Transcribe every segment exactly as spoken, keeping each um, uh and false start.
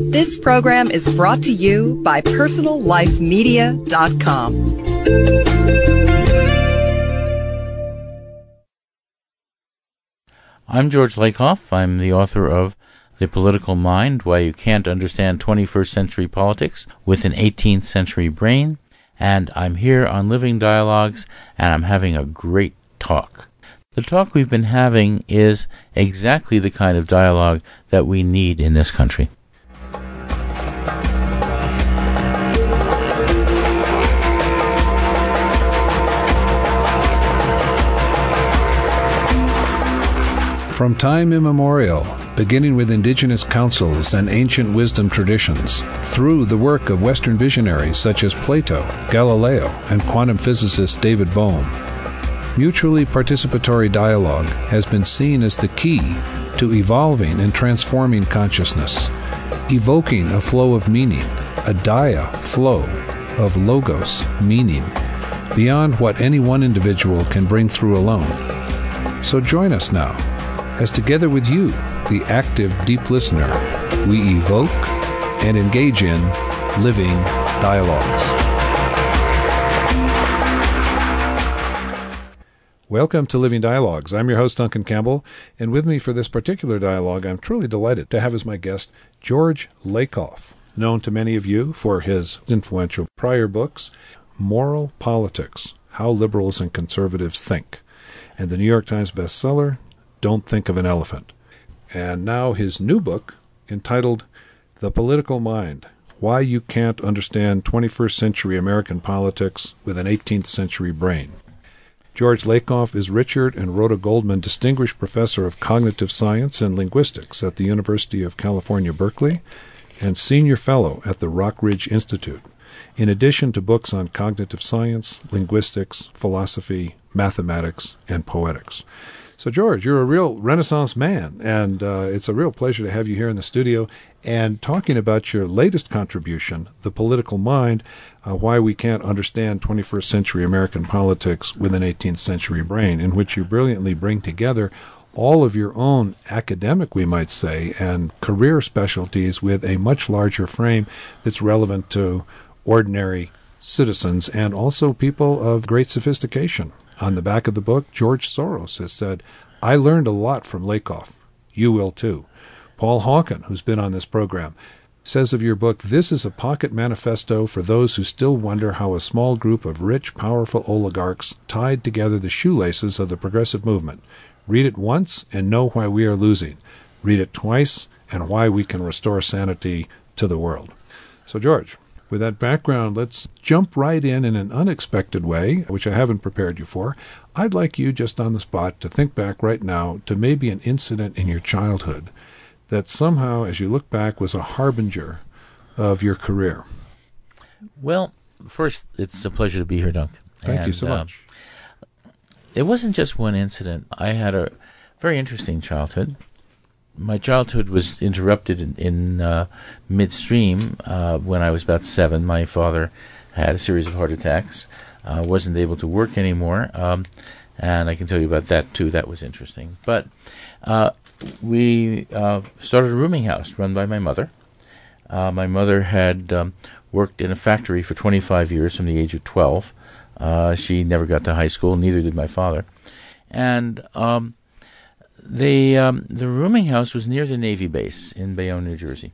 This program is brought to you by personal life media dot com. I'm George Lakoff. I'm the author of The Political Mind, Why You Can't Understand twenty-first Century Politics with an eighteenth Century Brain. And I'm here on Living Dialogues, and I'm having a great talk. The talk we've been having is exactly the kind of dialogue that we need in this country. From time immemorial, beginning with indigenous councils and ancient wisdom traditions, through the work of Western visionaries such as Plato, Galileo, and quantum physicist David Bohm, mutually participatory dialogue has been seen as the key to evolving and transforming consciousness, evoking a flow of meaning, a dia flow of logos, meaning, beyond what any one individual can bring through alone. So join us now, as together with you, the active, deep listener, we evoke and engage in living dialogues. Welcome to Living Dialogues. I'm your host, Duncan Campbell, and with me for this particular dialogue, I'm truly delighted to have as my guest George Lakoff, known to many of you for his influential prior books, Moral Politics, How Liberals and Conservatives Think, and the New York Times bestseller, Don't Think of an Elephant. And now his new book, entitled The Political Mind, Why You Can't Understand twenty-first Century American Politics with an eighteenth Century Brain. George Lakoff is Richard and Rhoda Goldman Distinguished Professor of Cognitive Science and Linguistics at the University of California, Berkeley, and Senior Fellow at the Rockridge Institute, in addition to books on cognitive science, linguistics, philosophy, mathematics, and poetics. So, George, you're a real Renaissance man, and uh, it's a real pleasure to have you here in the studio and talking about your latest contribution, The Political Mind, uh, Why We Can't Understand twenty-first Century American Politics with an eighteenth Century Brain, in which you brilliantly bring together all of your own academic, we might say, and career specialties with a much larger frame that's relevant to ordinary citizens and also people of great sophistication. On the back of the book, George Soros has said, I learned a lot from Lakoff. You will too. Paul Hawken, who's been on this program, says of your book, this is a pocket manifesto for those who still wonder how a small group of rich, powerful oligarchs tied together the shoelaces of the progressive movement. Read it once and know why we are losing. Read it twice and why we can restore sanity to the world. So, George, with that background, let's jump right in in an unexpected way, which I haven't prepared you for. I'd like you just on the spot to think back right now to maybe an incident in your childhood that somehow, as you look back, was a harbinger of your career. Well, first, it's a pleasure to be here, Duncan. Thank and, you so much. Uh, it wasn't just one incident. I had a very interesting childhood. My childhood was interrupted in, in uh, midstream uh, when I was about seven. My father had a series of heart attacks, uh, wasn't able to work anymore, um, and I can tell you about that too. That was interesting. But uh, we uh, started a rooming house run by my mother. Uh, my mother had um, worked in a factory for twenty-five years from the age of twelve. Uh, she never got to high school, neither did my father. And um, The um, the rooming house was near the Navy base in Bayonne, New Jersey.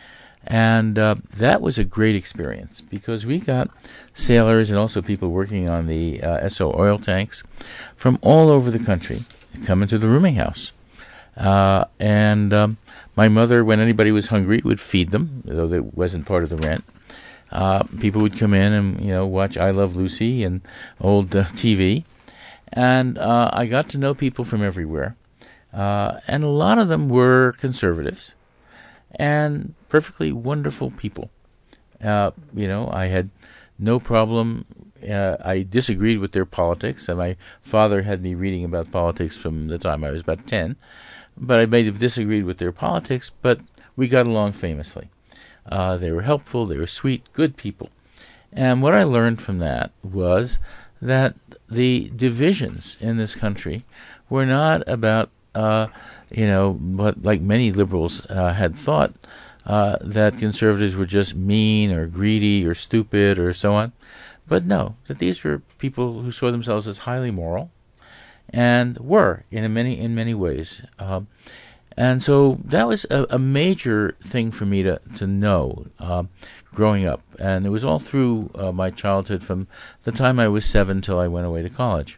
And uh, that was a great experience because we got sailors and also people working on the uh, S O oil tanks from all over the country coming to the rooming house. Uh, and um, my mother, when anybody was hungry, would feed them, though that wasn't part of the rent. Uh, people would come in and, you know, watch I Love Lucy and old uh, T V. And uh, I got to know people from everywhere. Uh, and a lot of them were conservatives and perfectly wonderful people. Uh, you know, I had no problem. Uh, I disagreed with their politics, and my father had me reading about politics from the time I was about ten. But I may have disagreed with their politics, but we got along famously. Uh, they were helpful, they were sweet, good people. And what I learned from that was that the divisions in this country were not about Uh, you know, but like many liberals uh, had thought, uh, that conservatives were just mean or greedy or stupid or so on. But no, that these were people who saw themselves as highly moral, and were in many in many ways. Um, and so that was a, a major thing for me to to know uh, growing up, and it was all through uh, my childhood, from the time I was seven till I went away to college.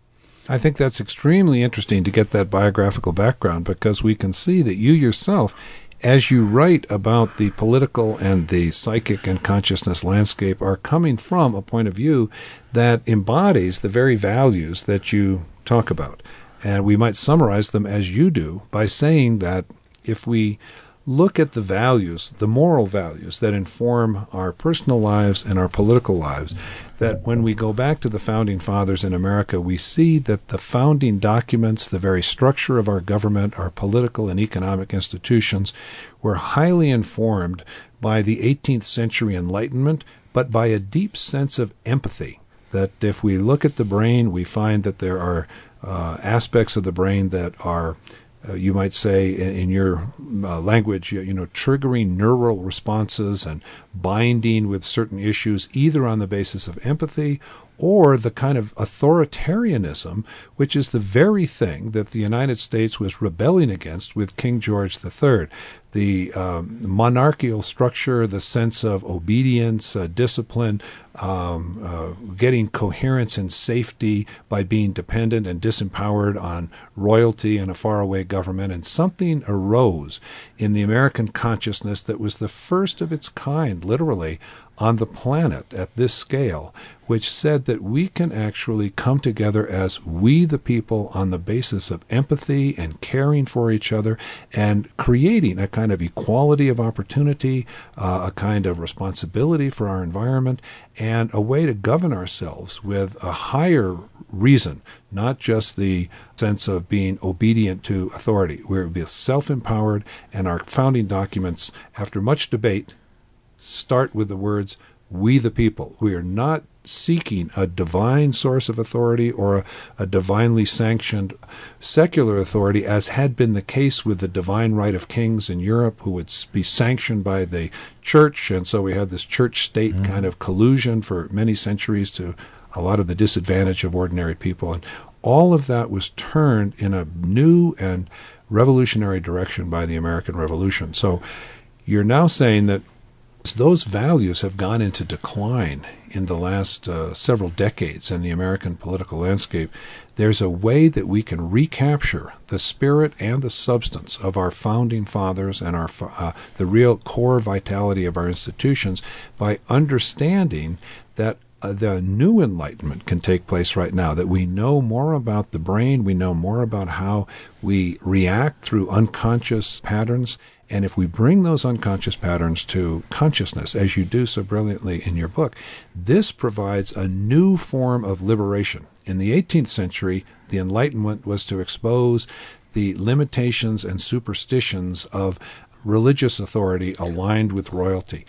I think that's extremely interesting to get that biographical background, because we can see that you yourself, as you write about the political and the psychic and consciousness landscape, are coming from a point of view that embodies the very values that you talk about. And we might summarize them as you do by saying that if we look at the values, the moral values that inform our personal lives and our political lives, that when we go back to the Founding Fathers in America, we see that the founding documents, the very structure of our government, our political and economic institutions, were highly informed by the eighteenth century Enlightenment, but by a deep sense of empathy. That if we look at the brain, we find that there are uh, aspects of the brain that are, Uh, you might say, in, in your uh, language, you, you know, triggering neural responses and binding with certain issues, either on the basis of empathy or the kind of authoritarianism, which is the very thing that the United States was rebelling against with King George the Third. The um, monarchical structure, the sense of obedience, uh, discipline, um, uh, getting coherence and safety by being dependent and disempowered on royalty and a faraway government. And something arose in the American consciousness that was the first of its kind, literally, on the planet at this scale, which said that we can actually come together as we the people on the basis of empathy and caring for each other and creating a kind of equality of opportunity, uh, a kind of responsibility for our environment, and a way to govern ourselves with a higher reason, not just the sense of being obedient to authority. We're be self-empowered, and our founding documents, after much debate, start with the words, we the people. We are not seeking a divine source of authority or a, a divinely sanctioned secular authority, as had been the case with the divine right of kings in Europe, who would be sanctioned by the church. And so we had this church-state mm. kind of collusion for many centuries to a lot of the disadvantage of ordinary people. And all of that was turned in a new and revolutionary direction by the American Revolution. So you're now saying that those values have gone into decline in the last uh, several decades in the American political landscape. There's a way that we can recapture the spirit and the substance of our founding fathers and our uh, the real core vitality of our institutions by understanding that Uh, the new enlightenment can take place right now, that we know more about the brain, we know more about how we react through unconscious patterns, and if we bring those unconscious patterns to consciousness, as you do so brilliantly in your book, this provides a new form of liberation. In the eighteenth century, the Enlightenment was to expose the limitations and superstitions of religious authority aligned with royalty.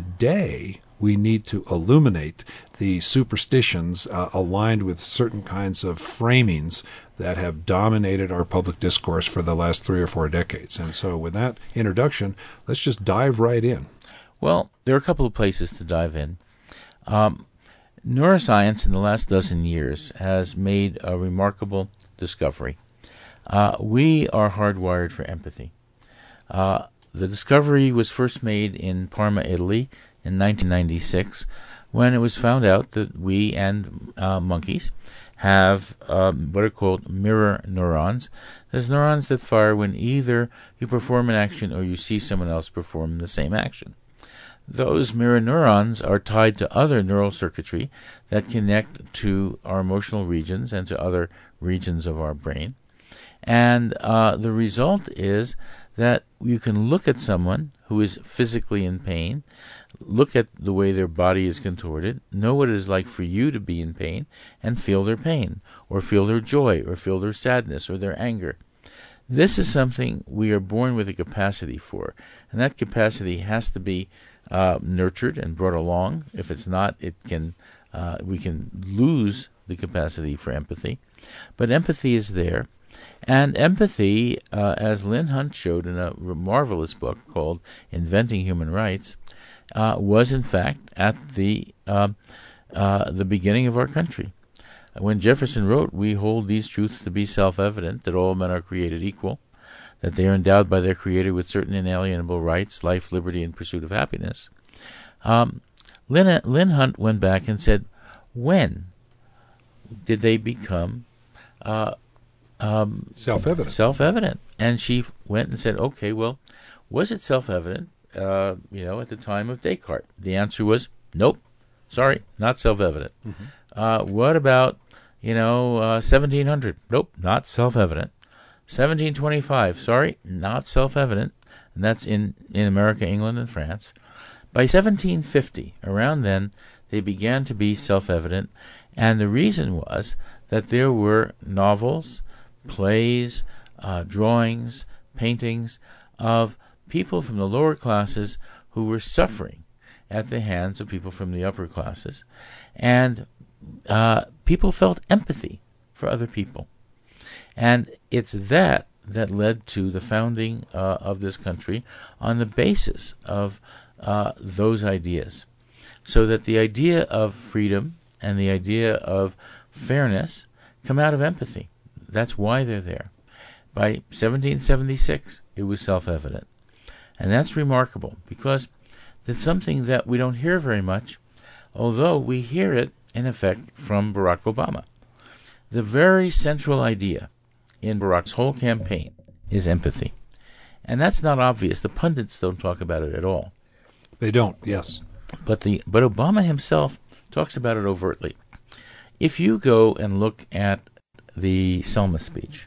Today, we need to illuminate the superstitions uh, aligned with certain kinds of framings that have dominated our public discourse for the last three or four decades. And so with that introduction, let's just dive right in. Well, there are a couple of places to dive in. Um, neuroscience in the last dozen years has made a remarkable discovery. Uh, we are hardwired for empathy. Uh, the discovery was first made in Parma, Italy, in nineteen ninety-six, when it was found out that we and uh, monkeys have um, what are called mirror neurons. There's neurons that fire when either you perform an action or you see someone else perform the same action. Those mirror neurons are tied to other neural circuitry that connect to our emotional regions and to other regions of our brain. And uh, the result is that you can look at someone who is physically in pain, look at the way their body is contorted, know what it is like for you to be in pain, and feel their pain, or feel their joy, or feel their sadness, or their anger. This is something we are born with a capacity for, and that capacity has to be uh, nurtured and brought along. If it's not, it can uh, we can lose the capacity for empathy. But empathy is there, And empathy, uh, as Lynn Hunt showed in a marvelous book called Inventing Human Rights, uh, was in fact at the uh, uh, the beginning of our country. When Jefferson wrote, "We hold these truths to be self-evident, that all men are created equal, that they are endowed by their Creator with certain inalienable rights, life, liberty, and pursuit of happiness," um, Lynn, Lynn Hunt went back and said, when did they become uh, um, self-evident? Self-evident. And she went and said, okay, well, was it self-evident, uh, you know, at the time of Descartes? The answer was, nope, sorry, not self-evident. Mm-hmm. Uh, what about, you know, uh, seventeen hundred? Nope, not self-evident. seventeen twenty-five, sorry, not self-evident. And that's in, in America, England, and France. By seventeen fifty, around then, they began to be self-evident. And the reason was that there were novels, plays, uh, drawings, paintings of people from the lower classes who were suffering at the hands of people from the upper classes. And uh, people felt empathy for other people. And it's that that led to the founding uh, of this country on the basis of uh, those ideas. So that the idea of freedom and the idea of fairness come out of empathy. That's why they're there. By seventeen seventy-six, it was self-evident. And that's remarkable because it's something that we don't hear very much, although we hear it, in effect, from Barack Obama. The very central idea in Barack's whole campaign is empathy. And that's not obvious. The pundits don't talk about it at all. They don't, yes. But the but Obama himself talks about it overtly. If you go and look at the Selma speech,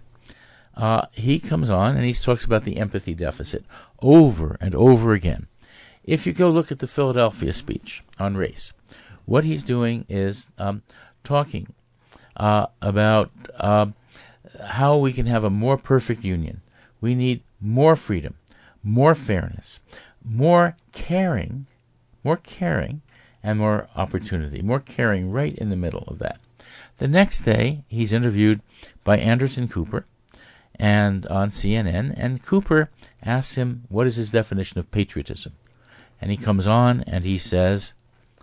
uh, he comes on and he talks about the empathy deficit over and over again. If you go look at the Philadelphia speech on race, what he's doing is um, talking uh, about uh, how we can have a more perfect union. We need more freedom, more fairness, more caring, more caring, and more opportunity, more caring right in the middle of that. The next day, he's interviewed by Anderson Cooper and on C N N, and Cooper asks him what is his definition of patriotism. And he comes on and he says,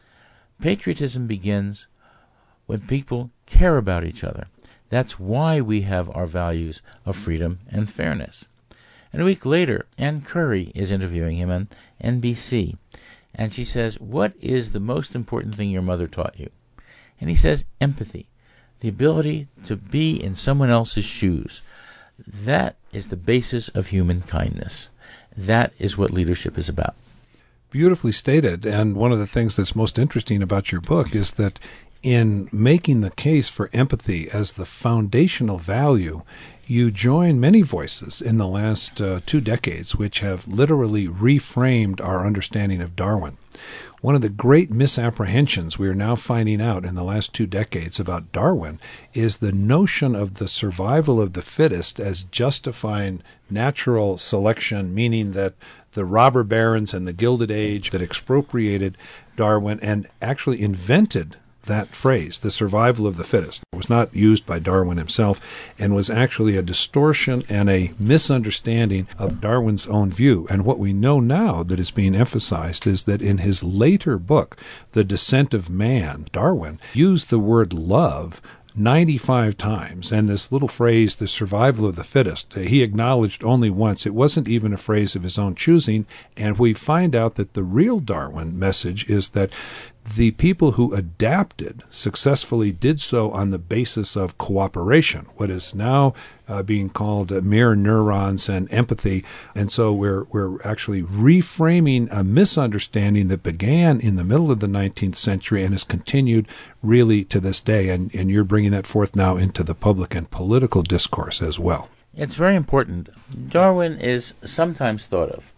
patriotism begins when people care about each other. That's why we have our values of freedom and fairness. And a week later, Ann Curry is interviewing him on N B C. And she says, what is the most important thing your mother taught you? And he says, empathy, the ability to be in someone else's shoes. That is the basis of human kindness. That is what leadership is about. Beautifully stated. And one of the things that's most interesting about your book is that in making the case for empathy as the foundational value, you join many voices in the last uh, two decades which have literally reframed our understanding of Darwin. One of the great misapprehensions we are now finding out in the last two decades about Darwin is the notion of the survival of the fittest as justifying natural selection, meaning that the robber barons and the Gilded Age that expropriated Darwin and actually invented that phrase, the survival of the fittest. It was not used by Darwin himself and was actually a distortion and a misunderstanding of Darwin's own view. And what we know now that is being emphasized is that in his later book, The Descent of Man, Darwin used the word love ninety-five times, and this little phrase, the survival of the fittest, he acknowledged only once. It wasn't even a phrase of his own choosing, and we find out that the real Darwin message is that the people who adapted successfully did so on the basis of cooperation, what is now uh, being called uh, mirror neurons and empathy. And so we're we're actually reframing a misunderstanding that began in the middle of the nineteenth century and has continued really to this day. And, and you're bringing that forth now into the public and political discourse as well. It's very important. Darwin is sometimes thought of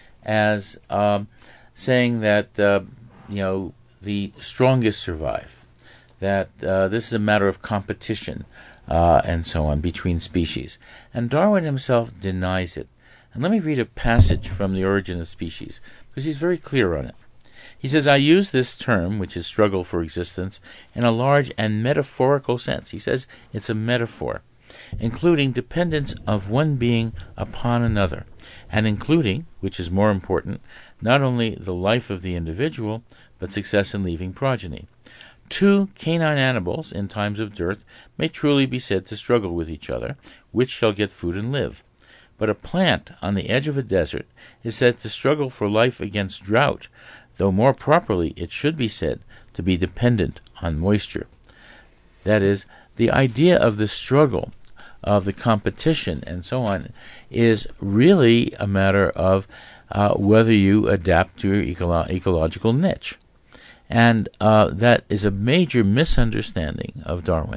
as um, saying that, uh, you know, the strongest survive, that uh, this is a matter of competition uh, and so on between species. And Darwin himself denies it. And let me read a passage from The Origin of Species, because he's very clear on it. He says, I use this term, which is struggle for existence, in a large and metaphorical sense. He says it's a metaphor. including dependence of one being upon another, and including, which is more important, not only the life of the individual, but success in leaving progeny. Two canine animals in times of dearth may truly be said to struggle with each other, which shall get food and live. But a plant on the edge of a desert is said to struggle for life against drought, though more properly it should be said to be dependent on moisture. That is, the idea of the struggle, of the competition, and so on, is really a matter of uh, whether you adapt to your eco- ecological niche. And uh, that is a major misunderstanding of Darwin.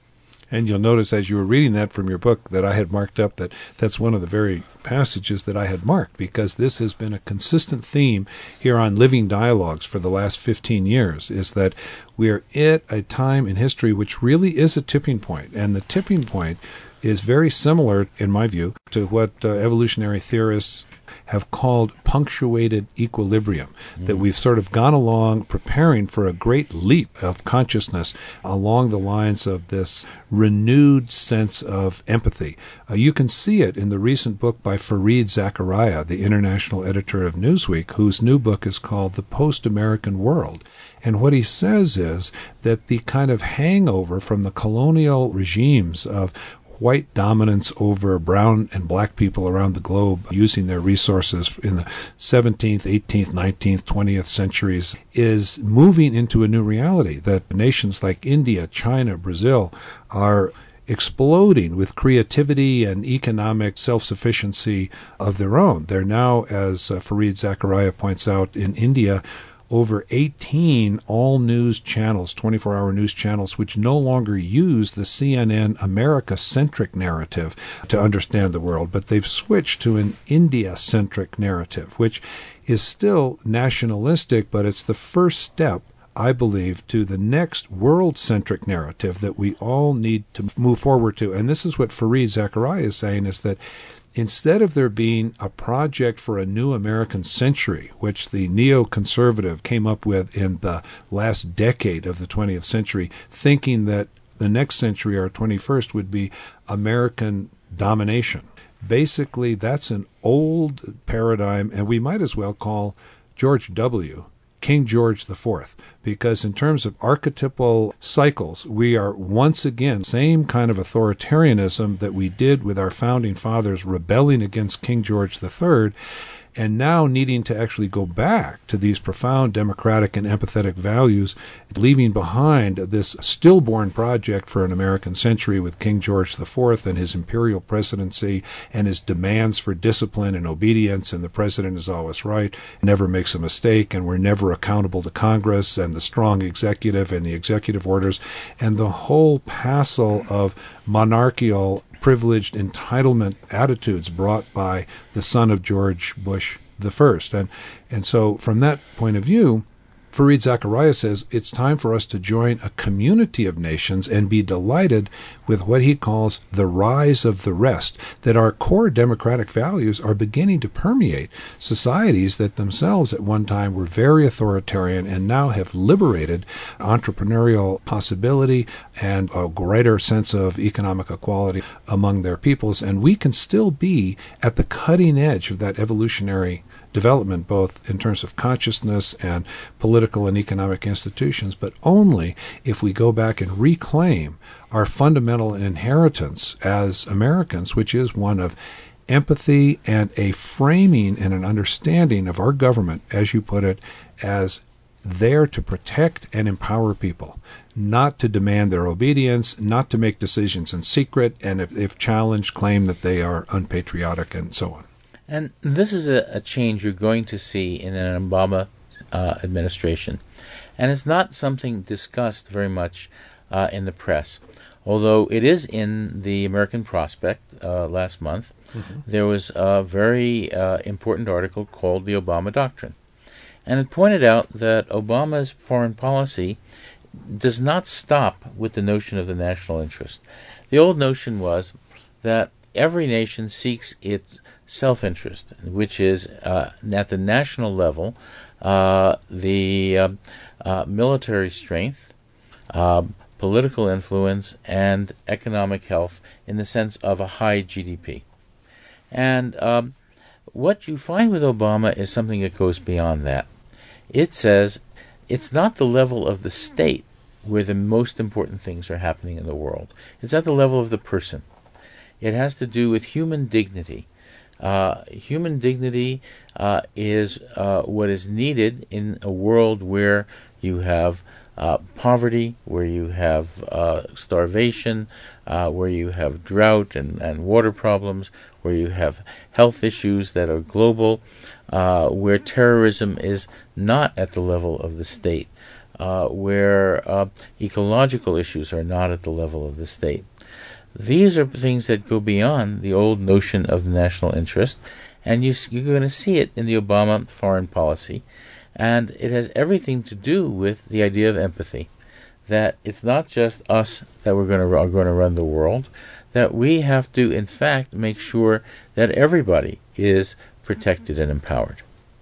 And you'll notice as you were reading that from your book that I had marked up that that's one of the very passages that I had marked, because this has been a consistent theme here on Living Dialogues for the last fifteen years, is that we're at a time in history which really is a tipping point. And the tipping point is very similar, in my view, to what uh, evolutionary theorists have called punctuated equilibrium, mm-hmm. that we've sort of gone along preparing for a great leap of consciousness along the lines of this renewed sense of empathy. Uh, you can see it in the recent book by Fareed Zakaria, the international editor of Newsweek, whose new book is called The Post-American World. And what he says is that the kind of hangover from the colonial regimes of white dominance over brown and black people around the globe using their resources in the seventeenth, eighteenth, nineteenth, twentieth centuries is moving into a new reality, that nations like India, China, Brazil are exploding with creativity and economic self-sufficiency of their own. They're now, as uh, Fareed Zakaria points out, in India, over eighteen all-news channels, twenty-four hour news channels, which no longer use the C N N America-centric narrative to understand the world, but they've switched to an India-centric narrative, which is still nationalistic, but it's the first step, I believe, to the next world-centric narrative that we all need to move forward to. And this is what Fareed Zakaria is saying, is that instead of there being a project for a new American century, which the neoconservative came up with in the last decade of the twentieth century, thinking that the next century, our twenty-first, would be American domination. Basically, that's an old paradigm, and we might as well call George W. King George the Fourth, because in terms of archetypal cycles, we are once again same kind of authoritarianism that we did with our founding fathers rebelling against King George the Third, and now needing to actually go back to these profound democratic and empathetic values, leaving behind this stillborn project for an American century with King George the Fourth and his imperial presidency and his demands for discipline and obedience, and the president is always right, never makes a mistake, and we're never accountable to Congress and the strong executive and the executive orders, and the whole passel of monarchical privileged entitlement attitudes brought by the son of George Bush the First. And and so from that point of view, Fareed Zakaria says it's time for us to join a community of nations and be delighted with what he calls the rise of the rest, that our core democratic values are beginning to permeate societies that themselves at one time were very authoritarian and now have liberated entrepreneurial possibility and a greater sense of economic equality among their peoples. And we can still be at the cutting edge of that evolutionary development, both in terms of consciousness and political and economic institutions, but only if we go back and reclaim our fundamental inheritance as Americans, which is one of empathy and a framing and an understanding of our government, as you put it, as there to protect and empower people, not to demand their obedience, not to make decisions in secret, and if, if challenged, claim that they are unpatriotic and so on. And this is a, a change you're going to see in an Obama uh, administration. And it's not something discussed very much uh, in the press, although it is in the American Prospect uh, last month. Mm-hmm. There was a very uh, important article called The Obama Doctrine. And it pointed out that Obama's foreign policy does not stop with the notion of the national interest. The old notion was that every nation seeks its self-interest, which is uh, at the national level, uh, the uh, uh, military strength, uh, political influence, and economic health in the sense of a high G D P. And um, what you find with Obama is something that goes beyond that. It says it's not the level of the state where the most important things are happening in the world. It's at the level of the person. It has to do with human dignity. Uh, human dignity uh, is uh, what is needed in a world where you have uh, poverty, where you have uh, starvation, uh, where you have drought and, and water problems, where you have health issues that are global, uh, where terrorism is not at the level of the state, uh, where uh, ecological issues are not at the level of the state. These are things that go beyond the old notion of the national interest, and you, you're going to see it in the Obama foreign policy, and it has everything to do with the idea of empathy, that it's not just us that we're going to are going to run the world, that we have to, in fact, make sure that everybody is protected and empowered.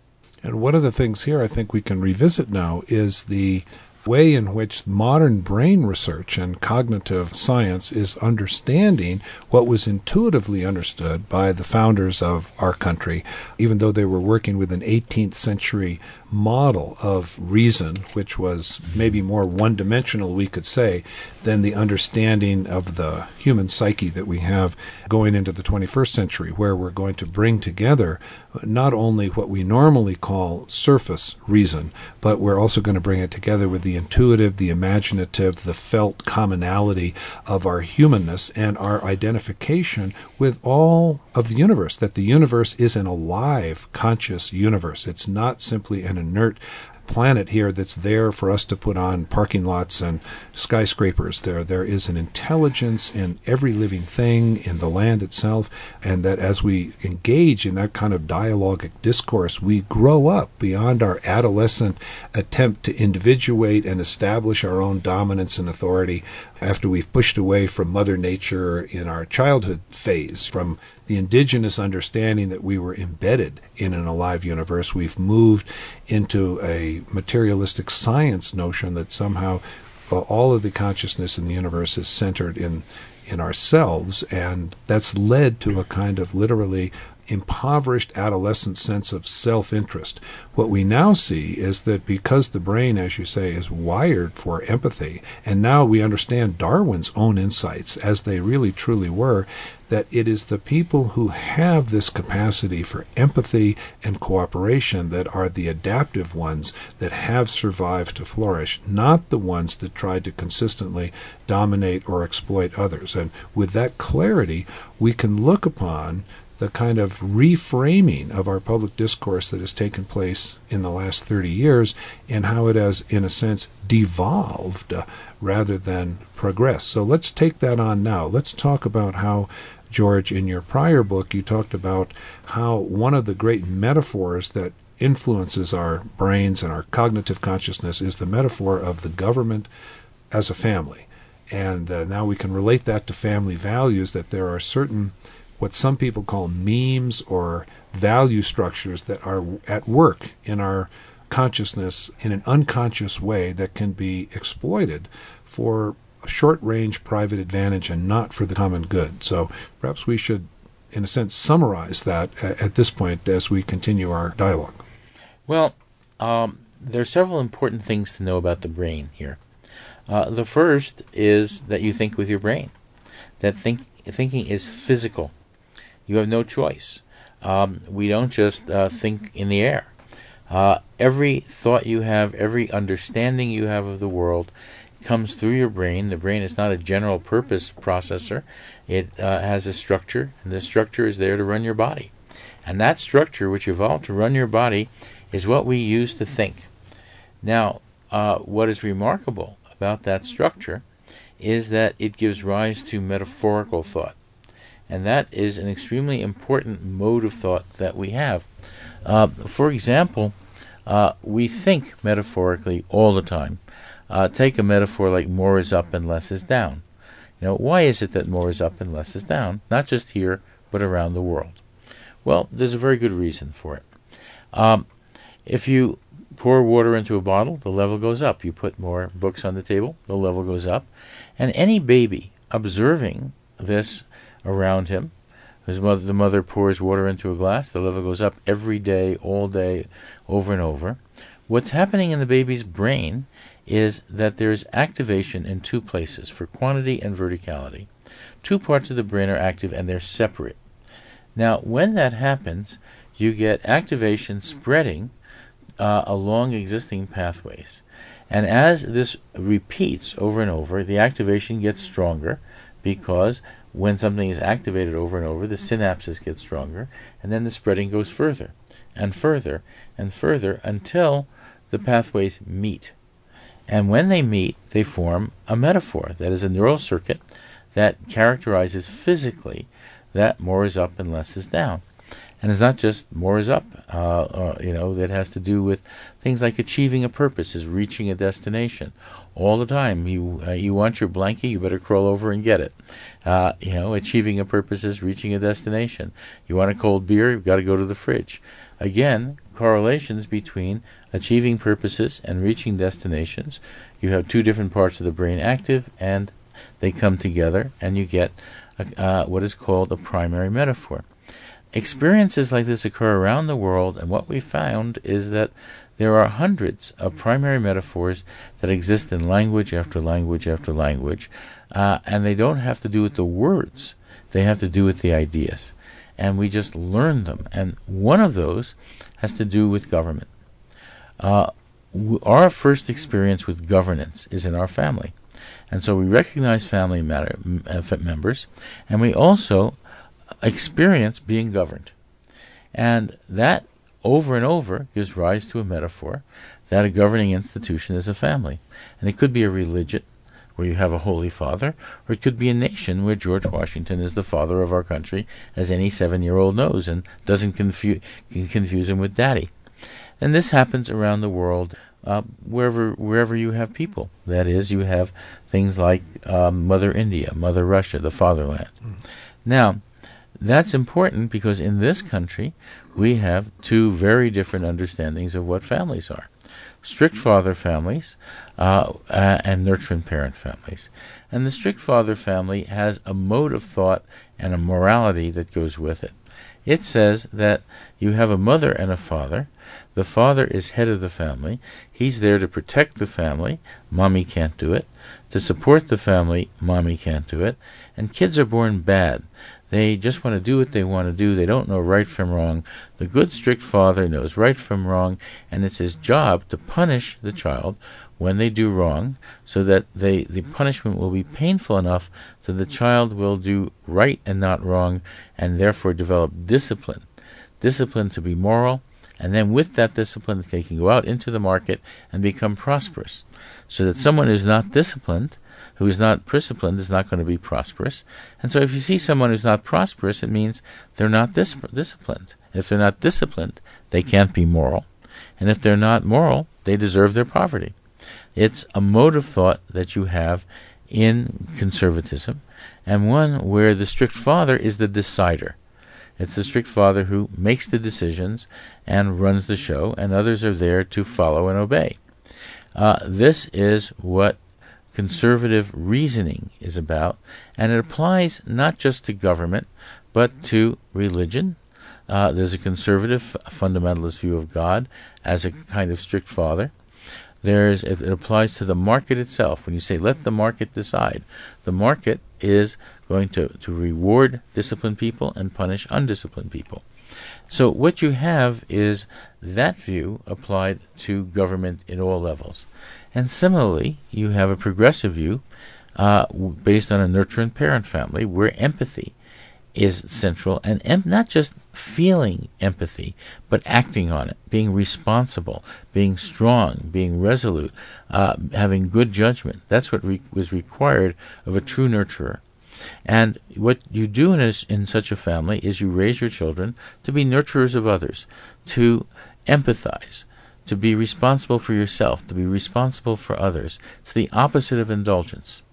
And one of the things here I think we can revisit now is the way in which modern brain research and cognitive science is understanding what was intuitively understood by the founders of our country, even though they were working with an eighteenth century model of reason, which was maybe more one-dimensional, we could say, than the understanding of the human psyche that we have going into the twenty-first century, where we're going to bring together not only what we normally call surface reason, but we're also going to bring it together with the intuitive, the imaginative, the felt commonality of our humanness and our identification with all of the universe, that the universe is an alive, conscious universe. It's not simply an inert planet here that's there for us to put on parking lots and skyscrapers. There, there is an intelligence in every living thing, in the land itself, and that as we engage in that kind of dialogic discourse, we grow up beyond our adolescent attempt to individuate and establish our own dominance and authority after we've pushed away from Mother Nature in our childhood phase, from the indigenous understanding that we were embedded in an alive universe. We've moved into a materialistic science notion that somehow uh, all of the consciousness in the universe is centered in in ourselves, and that's led to a kind of literally impoverished adolescent sense of self-interest. What we now see is that because the brain, as you say, is wired for empathy, and now we understand Darwin's own insights as they really truly were, that it is the people who have this capacity for empathy and cooperation that are the adaptive ones that have survived to flourish, not the ones that tried to consistently dominate or exploit others. And with that clarity, we can look upon the kind of reframing of our public discourse that has taken place in the last thirty years and how it has, in a sense, devolved uh, rather than progressed. So let's take that on now. Let's talk about how, George, in your prior book, you talked about how one of the great metaphors that influences our brains and our cognitive consciousness is the metaphor of the government as a family. And uh, now we can relate that to family values, that there are certain what some people call memes or value structures that are at work in our consciousness in an unconscious way that can be exploited for a short-range private advantage and not for the common good. So perhaps we should, in a sense, summarize that at this point as we continue our dialogue. Well, um, there are several important things to know about the brain here. Uh, the first is that you think with your brain, that think, thinking is physical. You have no choice. Um, we don't just uh, think in the air. Uh, every thought you have, every understanding you have of the world comes through your brain. The brain is not a general purpose processor. It uh, has a structure, and the structure is there to run your body. And that structure, which evolved to run your body, is what we use to think. Now, uh, what is remarkable about that structure is that it gives rise to metaphorical thought. And that is an extremely important mode of thought that we have. Uh, for example, uh, we think metaphorically all the time. Uh, take a metaphor like more is up and less is down. You know, why is it that more is up and less is down? Not just here, but around the world. Well, there's a very good reason for it. Um, if you pour water into a bottle, the level goes up. You put more books on the table, the level goes up. And any baby observing this around him, his mother, the mother pours water into a glass, the level goes up every day, all day, over and over. What's happening in the baby's brain is that there's activation in two places, for quantity and verticality. Two parts of the brain are active and they're separate. Now, when that happens, you get activation spreading uh, along existing pathways. And as this repeats over and over, the activation gets stronger, because when something is activated over and over, the synapses get stronger, and then the spreading goes further and further and further until the pathways meet. And when they meet, they form a metaphor, that is a neural circuit that characterizes physically that more is up and less is down. And it's not just more is up, uh, uh, you know, that has to do with things like achieving a purpose, is reaching a destination. All the time, you uh, you want your blankie, you better crawl over and get it. Uh, you know, achieving a purpose is reaching a destination. You want a cold beer, you've got to go to the fridge. Again, correlations between achieving purposes and reaching destinations. You have two different parts of the brain active, and they come together, and you get a, uh, what is called a primary metaphor. Experiences like this occur around the world, and what we found is that there are hundreds of primary metaphors that exist in language after language after language, uh, and they don't have to do with the words. They have to do with the ideas. And we just learn them. And one of those has to do with government. Uh, w- our first experience with governance is in our family. And so we recognize family matter, m- uh, members, and we also experience being governed. And that, over and over, gives rise to a metaphor that a governing institution is a family. And it could be a religion, where you have a holy father, or it could be a nation where George Washington is the father of our country, as any seven-year-old knows, and doesn't confu- confuse him with daddy. And this happens around the world, uh, wherever wherever you have people. That is, you have things like um, Mother India, Mother Russia, the fatherland. Mm. Now, that's important because in this country, we have two very different understandings of what families are. Strict father families uh, uh, and nurturing parent families. And the strict father family has a mode of thought and a morality that goes with it. It says that you have a mother and a father. The father is head of the family. He's there to protect the family. Mommy can't do it. To support the family, mommy can't do it. And kids are born bad. They just want to do what they want to do. They don't know right from wrong. The good, strict father knows right from wrong, and it's his job to punish the child when they do wrong, so that they, the punishment will be painful enough so the child will do right and not wrong, and therefore develop discipline. Discipline to be moral, and then with that discipline they can go out into the market and become prosperous. So that someone who's not disciplined, who is not disciplined, is not going to be prosperous. And so if you see someone who's not prosperous, it means they're not dis- disciplined. If they're not disciplined, they can't be moral. And if they're not moral, they deserve their poverty. It's a mode of thought that you have in conservatism, and one where the strict father is the decider. It's the strict father who makes the decisions and runs the show, and others are there to follow and obey. Uh, this is what conservative reasoning is about, and it applies not just to government, but to religion. Uh, there's a conservative fundamentalist view of God as a kind of strict father. There's it, it applies to the market itself. When you say, let the market decide, the market is going to, to reward disciplined people and punish undisciplined people. So what you have is that view applied to government in all levels. And similarly, you have a progressive view uh, based on a nurturing parent family where empathy is central, and em- not just feeling empathy, but acting on it, being responsible, being strong, being resolute, uh, having good judgment. That's what re- was required of a true nurturer. And what you do in, a, in such a family is you raise your children to be nurturers of others, to empathize, to be responsible for yourself, to be responsible for others. It's the opposite of indulgence.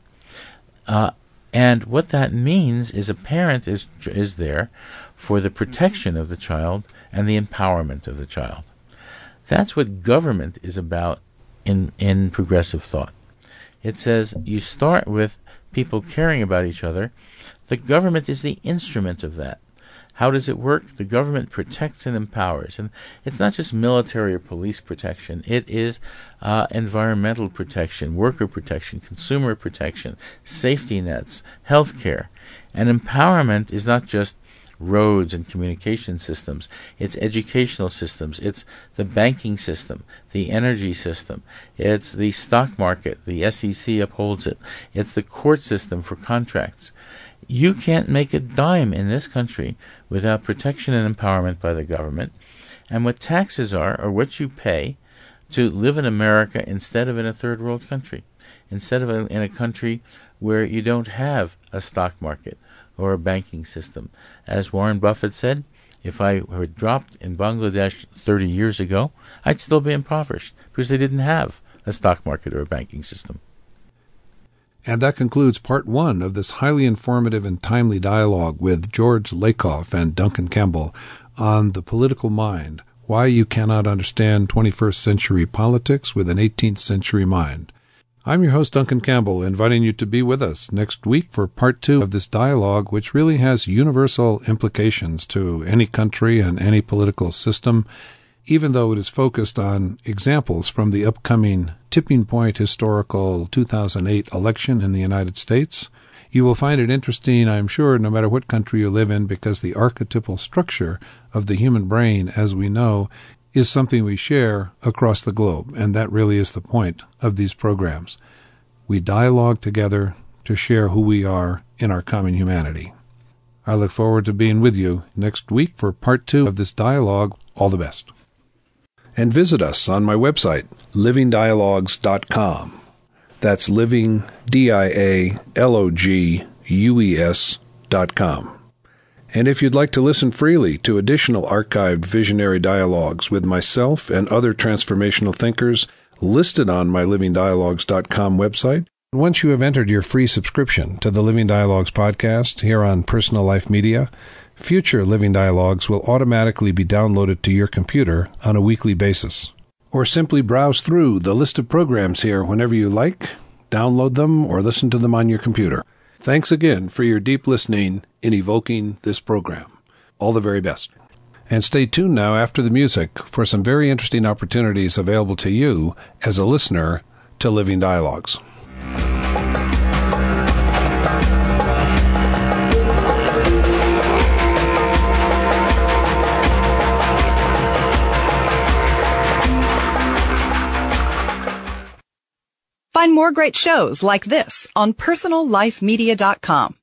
Uh, and what that means is a parent is is there for the protection of the child and the empowerment of the child. That's what government is about in, in progressive thought. It says you start with people caring about each other. The government is the instrument of that. How does it work? The government protects and empowers. And it's not just military or police protection. It is uh, environmental protection, worker protection, consumer protection, safety nets, health care. And empowerment is not just roads and communication systems. It's educational systems. It's the banking system, the energy system. It's the stock market. The S E C upholds it. It's the court system for contracts. You can't make a dime in this country without protection and empowerment by the government. And what taxes are, are what you pay to live in America instead of in a third world country, instead of in a country where you don't have a stock market or a banking system. As Warren Buffett said, if I were dropped in Bangladesh thirty years ago, I'd still be impoverished because they didn't have a stock market or a banking system. And that concludes part one of this highly informative and timely dialogue with George Lakoff and Duncan Campbell on the political mind, why you cannot understand twenty-first century politics with an eighteenth century mind. I'm your host, Duncan Campbell, inviting you to be with us next week for part two of this dialogue, which really has universal implications to any country and any political system, even though it is focused on examples from the upcoming tipping point historical two thousand eight election in the United States. You will find it interesting, I'm sure, no matter what country you live in, because the archetypal structure of the human brain, as we know, is something we share across the globe, and that really is the point of these programs. We dialogue together to share who we are in our common humanity. I look forward to being with you next week for part two of this dialogue. All the best. And visit us on my website, living dialogues dot com. That's living, D I A L O G U E S dot com. And if you'd like to listen freely to additional archived visionary dialogues with myself and other transformational thinkers listed on my living dialogues dot com website, once you have entered your free subscription to the Living Dialogues podcast here on Personal Life Media, future Living Dialogues will automatically be downloaded to your computer on a weekly basis. Or simply browse through the list of programs here whenever you like, download them, or listen to them on your computer. Thanks again for your deep listening in evoking this program. All the very best. And stay tuned now after the music for some very interesting opportunities available to you as a listener to Living Dialogues. Find more great shows like this on personal life media dot com.